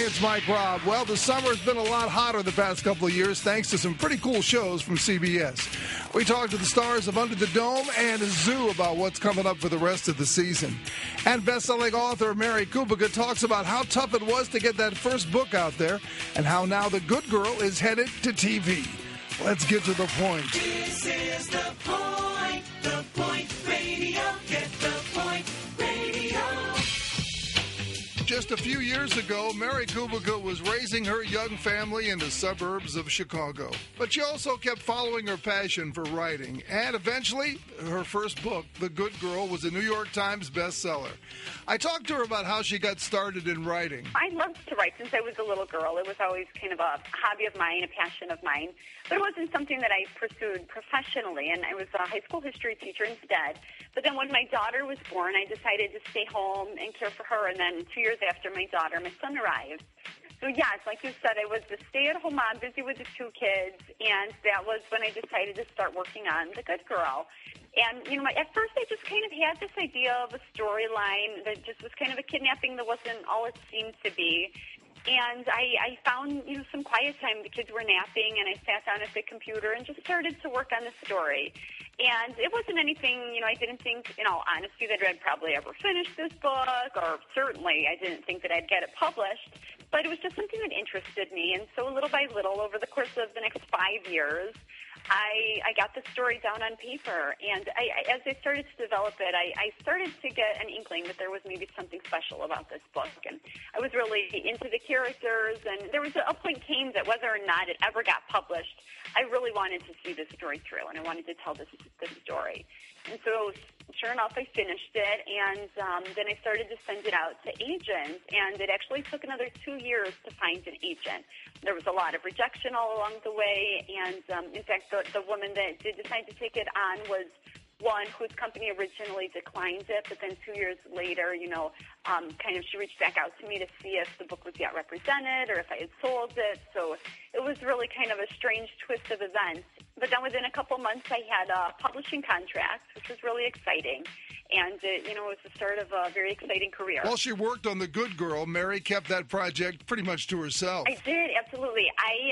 it's Mike Robb. Well, the summer's been a lot hotter the past couple of years thanks to some pretty cool shows from CBS. We talked to the stars of Under the Dome and Zoo about what's coming up for the rest of the season. And best-selling author Mary Kubica talks about how tough it was to get that first book out there and how now The Good Girl is headed to TV. Let's get to the point. This is The Point. The Point Radio. Get The Point Radio. Just a few years ago, Mary Kubica was raising her young family in the suburbs of Chicago. But she also kept following her passion for writing. And eventually, her first book, The Good Girl, was a New York Times bestseller. I talked to her about how she got started in writing. I loved to write since I was a little girl. It was always kind of a hobby of mine, a passion of mine. But it wasn't something that I pursued professionally, and I was a high school history teacher instead. But then when my daughter was born, I decided to stay home and care for her, and then 2 years after my daughter, my son arrived. So yes, like you said, I was the stay-at-home mom, busy with the two kids, and that was when I decided to start working on The Good Girl. And, at first I just kind of had this idea of a storyline that just was kind of a kidnapping that wasn't all it seemed to be. And I found, some quiet time. The kids were napping, and I sat down at the computer and just started to work on the story. And it wasn't anything, I didn't think, in all honesty, that I'd probably ever finish this book, or certainly I didn't think that I'd get it published. But it was just something that interested me. And so little by little, over the course of the next 5 years, I got the story down on paper, and as I started to develop it, I started to get an inkling that there was maybe something special about this book, and I was really into the characters, and there was a point came that whether or not it ever got published, I really wanted to see this story through, and I wanted to tell this story. And so, sure enough, I finished it, and then I started to send it out to agents, and it actually took another 2 years to find an agent. There was a lot of rejection all along the way, and in fact, the woman that did decide to take it on was one whose company originally declined it, but then 2 years later, she reached back out to me to see if the book was yet represented or if I had sold it. So it was really kind of a strange twist of events. But then within a couple months, I had a publishing contract, which was really exciting. And, it was the start of a very exciting career. While she worked on The Good Girl, Mary kept that project pretty much to herself. I did, absolutely.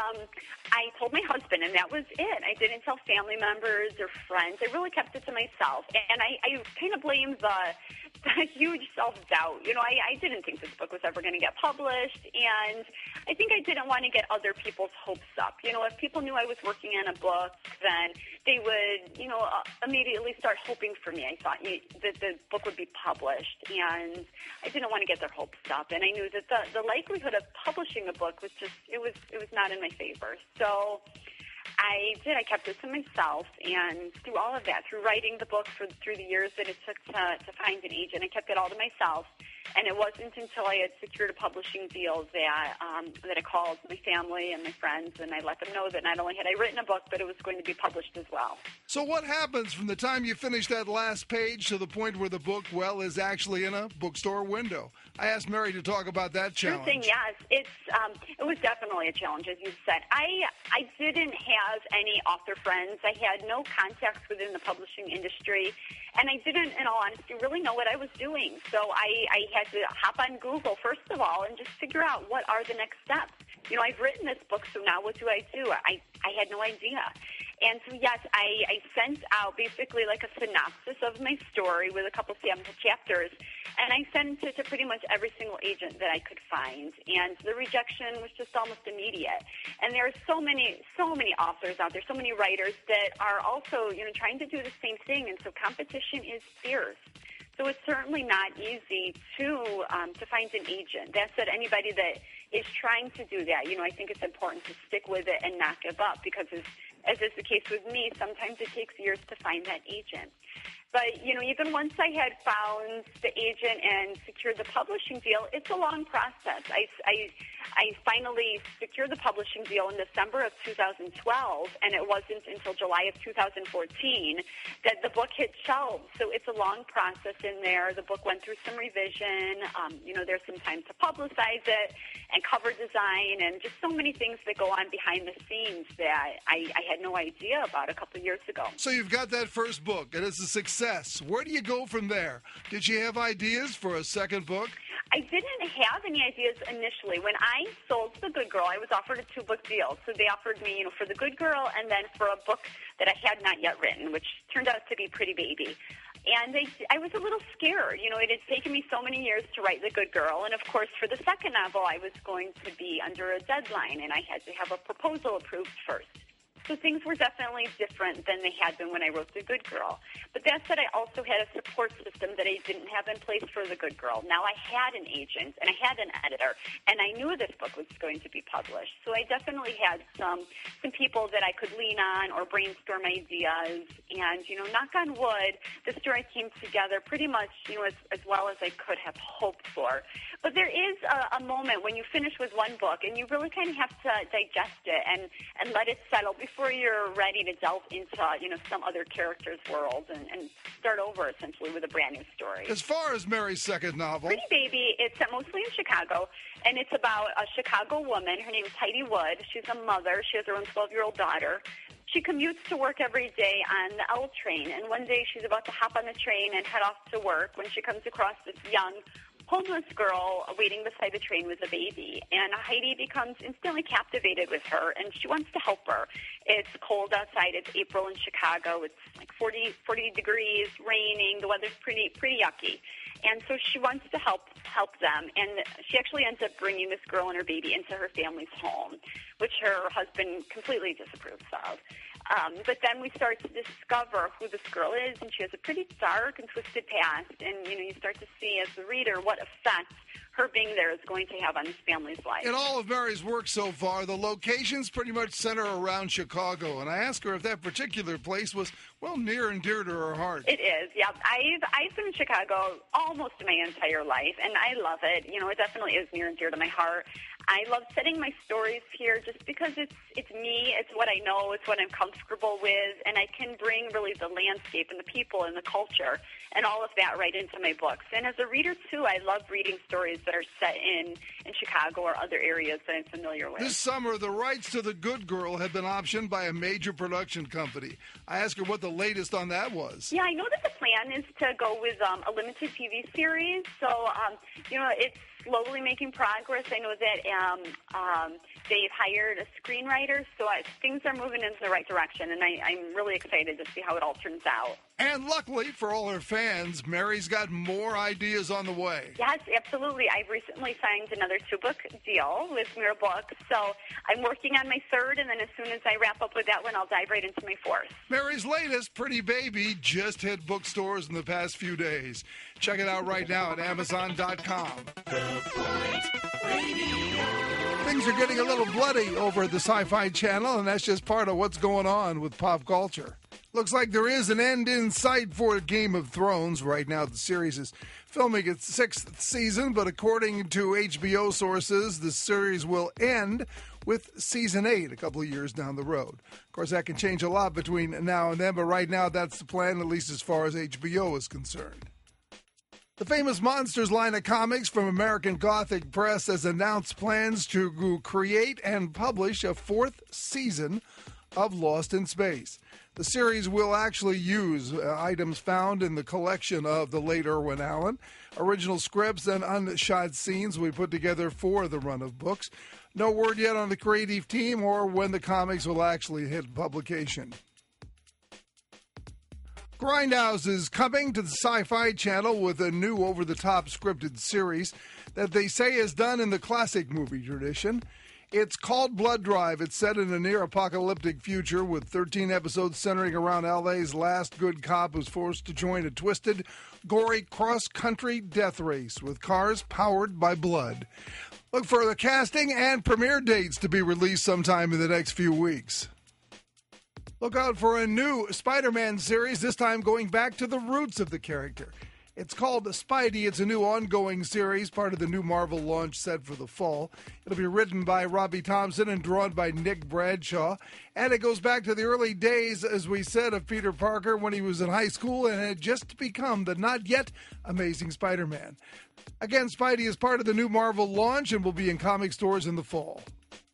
I told my husband, and that was it. I didn't tell family members or friends. I really kept it to myself. And I kind of blame the huge self-doubt. I didn't think this book was ever going to get published, and I think I didn't want to get other people's hopes up. If people knew I was working on a book, then they would, immediately start hoping for me. I thought that the book would be published, and I didn't want to get their hopes up. And I knew that the likelihood of publishing a book was just, it was not in my favor. So I kept it to myself, and through all of that, through writing the book, through the years that it took to find an agent, I kept it all to myself. And it wasn't until I had secured a publishing deal that I called my family and my friends, and I let them know that not only had I written a book, but it was going to be published as well. So what happens from the time you finish that last page to the point where the book, is actually in a bookstore window? I asked Mary to talk about that challenge. Sure thing, yes. It was definitely a challenge, as you said. I didn't have any author friends. I had no contacts within the publishing industry, and I didn't, in all honesty, really know what I was doing. So I had to hop on Google, first of all, and just figure out what are the next steps. I've written this book, so now what do? I had no idea. And so, yes, I sent out basically like a synopsis of my story with a couple sample chapters, and I sent it to pretty much every single agent that I could find. And the rejection was just almost immediate. And there are so many authors out there, so many writers that are also, trying to do the same thing, and so competition is fierce. So it's certainly not easy to find an agent. That said, anybody that is trying to do that, I think it's important to stick with it and not give up, because as is the case with me, sometimes it takes years to find that agent. But, even once I had found the agent and secured the publishing deal, it's a long process. I finally secured the publishing deal in December of 2012, and it wasn't until July of 2014 that the book hit shelves. So it's a long process in there. The book went through some revision. There's some time to publicize it and cover design and just so many things that go on behind the scenes that I had no idea about a couple of years ago. So you've got that first book, and it's a success. Where do you go from there? Did you have ideas for a second book? I didn't have any ideas initially. When I sold The Good Girl, I was offered a 2-book deal. So they offered me, for The Good Girl and then for a book that I had not yet written, which turned out to be Pretty Baby. And I was a little scared. It had taken me so many years to write The Good Girl. And, of course, for the second novel, I was going to be under a deadline, and I had to have a proposal approved first. So things were definitely different than they had been when I wrote The Good Girl. But that said, I also had a support system that I didn't have in place for The Good Girl. Now I had an agent, and I had an editor, and I knew this book was going to be published. So I definitely had some people that I could lean on or brainstorm ideas. And, knock on wood, the story came together pretty much, as well as I could have hoped for. But there is a moment when you finish with one book, and you really kind of have to digest it and let it settle before you're ready to delve into, some other character's world and start over, essentially, with a brand new story. As far as Mary's second novel, Pretty Baby, it's set mostly in Chicago, and it's about a Chicago woman. Her name is Heidi Wood. She's a mother. She has her own 12-year-old daughter. She commutes to work every day on the L train, and one day she's about to hop on the train and head off to work when she comes across this young homeless girl waiting beside the train with a baby. And Heidi becomes instantly captivated with her, and she wants to help her. It's cold outside. It's April in Chicago. It's like 40 degrees, raining. The weather's pretty yucky. And so she wants to help them. And she actually ends up bringing this girl and her baby into her family's home, which her husband completely disapproves of. But then we start to discover who this girl is, and she has a pretty dark and twisted past. And, you start to see as the reader what effect her being there is going to have on this family's life. in all of Mary's work so far, the locations pretty much center around Chicago. And I asked her if that particular place was, near and dear to her heart. It is, yeah. I've been in Chicago almost my entire life, and I love it. It definitely is near and dear to my heart. I love setting my stories here just because it's me, it's what I know, it's what I'm comfortable with, and I can bring really the landscape and the people and the culture and all of that right into my books. And as a reader, too, I love reading stories that are set in Chicago or other areas that I'm familiar with. This summer, the rights to The Good Girl have been optioned by a major production company. I asked her what the latest on that was. Yeah, I know that the plan is to go with a limited TV series. So, it's slowly making progress. I know that they've hired a screenwriter, so things are moving in the right direction, and I'm really excited to see how it all turns out. And luckily for all her fans, Mary's got more ideas on the way. Yes, absolutely. I've recently signed another 2-book deal with Mirror Books, so I'm working on my third, and then as soon as I wrap up with that one, I'll dive right into my fourth. Mary's latest, Pretty Baby, just hit bookstores in the past few days. Check it out right now at Amazon.com. Things are getting a little bloody over at the Sci-Fi Channel, and that's just part of what's going on with pop culture. Looks like there is an end in sight for Game of Thrones. Right now, the series is filming its 6th season, but according to HBO sources, the series will end with Season 8 a couple of years down the road. Of course, that can change a lot between now and then, but right now, that's the plan, at least as far as HBO is concerned. The Famous Monsters line of comics from American Gothic Press has announced plans to create and publish a 4th season of Lost in Space. The series will actually use items found in the collection of the late Irwin Allen, original scripts, and unshot scenes we put together for the run of books. No word yet on the creative team or when the comics will actually hit publication. Grindhouse is coming to the Sci-Fi Channel with a new over-the-top scripted series that they say is done in the classic movie tradition. It's called Blood Drive. It's set in a near-apocalyptic future with 13 episodes centering around L.A.'s last good cop who's forced to join a twisted, gory cross-country death race with cars powered by blood. Look for the casting and premiere dates to be released sometime in the next few weeks. Look out for a new Spider-Man series, this time going back to the roots of the character. It's called Spidey. It's a new ongoing series, part of the new Marvel launch set for the fall. It'll be written by Robbie Thompson and drawn by Nick Bradshaw. And it goes back to the early days, as we said, of Peter Parker when he was in high school and had just become the not-yet Amazing Spider-Man. Again, Spidey is part of the new Marvel launch and will be in comic stores in the fall.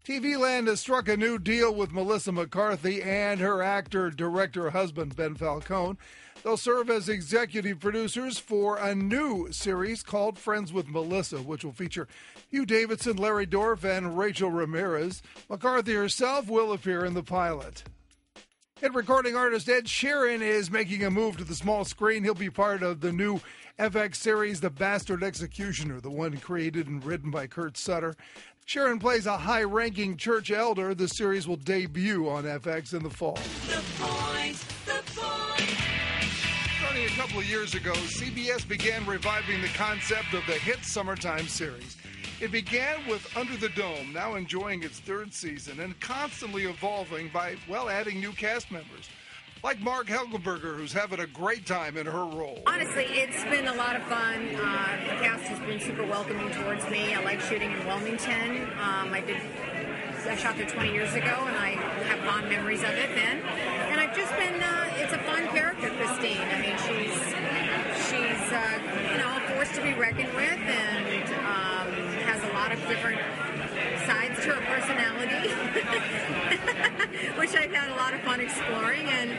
TV Land has struck a new deal with Melissa McCarthy and her actor-director husband, Ben Falcone. They'll serve as executive producers for a new series called Friends with Melissa, which will feature Hugh Davidson, Larry Dorff, and Rachel Ramirez. McCarthy herself will appear in the pilot. Hit recording artist Ed Sheeran is making a move to the small screen. He'll be part of the new FX series, The Bastard Executioner, the one created and written by Kurt Sutter. Sheeran plays a high-ranking church elder. The series will debut on FX in the fall. The Point, The Point. Starting a couple of years ago, CBS began reviving the concept of the hit summertime series. It began with Under the Dome, now enjoying its third season and constantly evolving by, well, adding new cast members. Like Mark Helgenberger, who's having a great time in her role. Honestly, it's been a lot of fun. The cast has been super welcoming towards me. I like shooting in Wilmington. I shot there 20 years ago, and I have fond memories of it then. And I've just been, it's a fun character, Christine. I mean, she's a force to be reckoned with, and has a lot of different sides to her personality, which I've had a lot of fun exploring. And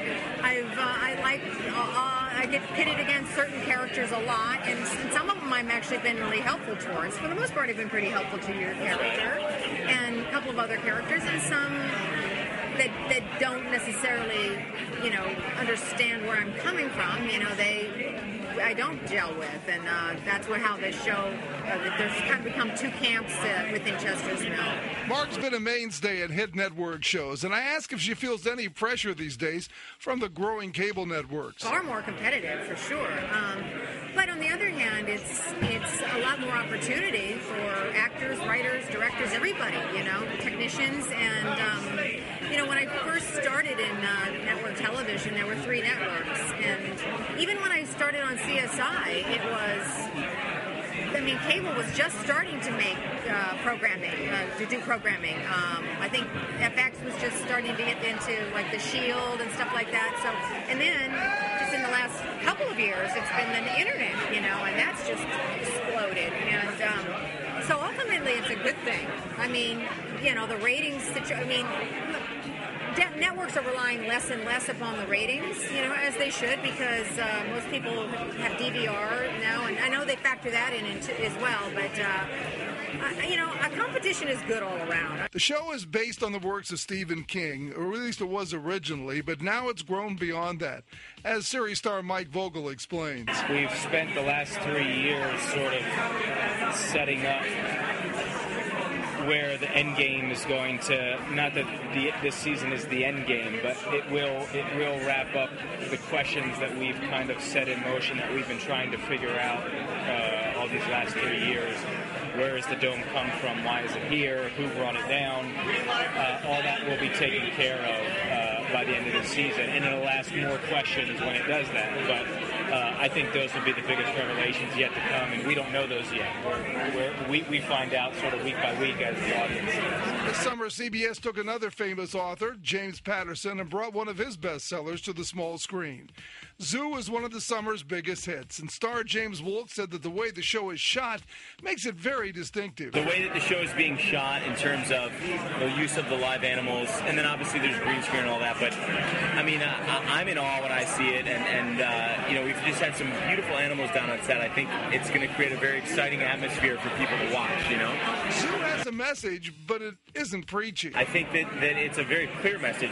I get pitted against certain characters a lot, and some of them I've actually been really helpful towards. For the most part, I've been pretty helpful to your character and a couple of other characters, and some that don't necessarily, understand where I'm coming from. I don't gel with, and that's how this show, there's kind of become two camps within Chester's Mill. Mark's been a mainstay at hit network shows, and I ask if she feels any pressure these days from the growing cable networks. Far more competitive, for sure. But on the other hand, it's a lot more opportunity for actors, writers, directors, everybody, technicians. And, when I first started in network television, there were 3 networks. And even when I started on CSI, cable was just starting to make to do programming. I think FX was just starting to get into like The Shield and stuff like that. So, and then just in the last couple of years, it's been the internet, and that's just exploded. And so ultimately, it's a good thing. The ratings networks are relying less and less upon the ratings, as they should, because most people have DVR now, and I know they factor that in as well, but, a competition is good all around. The show is based on the works of Stephen King, or at least it was originally, but now it's grown beyond that, as series star Mike Vogel explains. We've spent the last 3 years sort of setting up where the end game is going to, not that this season is the end game, but it will wrap up the questions that we've kind of set in motion, that we've been trying to figure out all these last 3 years. Where does the dome come from? Why is it here? Who brought it down? All that will be taken care of by the end of the season, and it'll ask more questions when it does that. But I think those will be the biggest revelations yet to come, and we don't know those yet. We find out sort of week by week as the audience. This summer, CBS took another famous author, James Patterson, and brought one of his bestsellers to the small screen. Zoo is one of the summer's biggest hits, and star James Wolk said that the way the show is shot makes it very distinctive. The way that the show is being shot in terms of the use of the live animals, and then obviously there's green screen and all that, but I'm in awe when I see it, and we've just had some beautiful animals down on set. I think it's going to create a very exciting atmosphere for people to watch, Zoo has a message, but it isn't preachy. I think that it's a very clear message.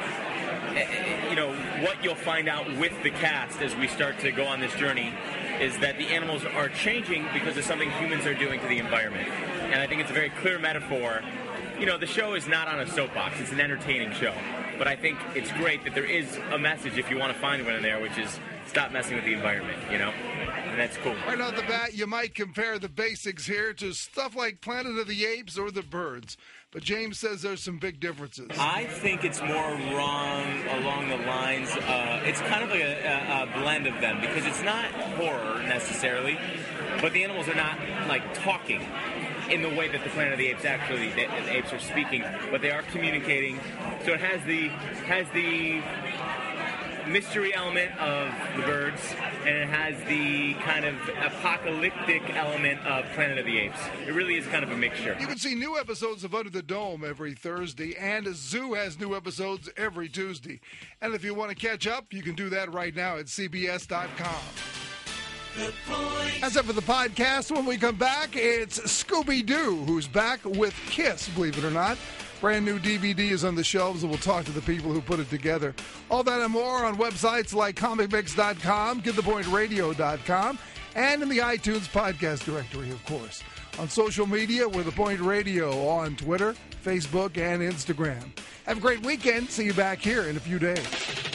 What you'll find out with the cast as we start to go on this journey is that the animals are changing because of something humans are doing to the environment. And I think it's a very clear metaphor. The show is not on a soapbox. It's an entertaining show. But I think it's great that there is a message, if you want to find one in there, which is stop messing with the environment, And that's cool. Right off the bat, you might compare the basics here to stuff like Planet of the Apes or The Birds. But James says there's some big differences. I think it's more wrong along the lines, it's kind of like a blend of them, because it's not horror necessarily, but the animals are not like talking in the way that the Planet of the Apes actually, the apes are speaking, but they are communicating. So it has the mystery element of the birds, and it has the kind of apocalyptic element of Planet of the Apes. It really is kind of a mixture. You can see new episodes of Under the Dome every Thursday, and Zoo has new episodes every Tuesday. And if you want to catch up, you can do that right now at CBS.com. As for the podcast, when we come back, it's Scooby-Doo, who's back with Kiss, believe it or not. Brand new DVD is on the shelves, and we'll talk to the people who put it together. All that and more on websites like comicmix.com, getthepointradio.com, and in the iTunes podcast directory, of course. On social media, we're The Point Radio on Twitter, Facebook, and Instagram. Have a great weekend. See you back here in a few days.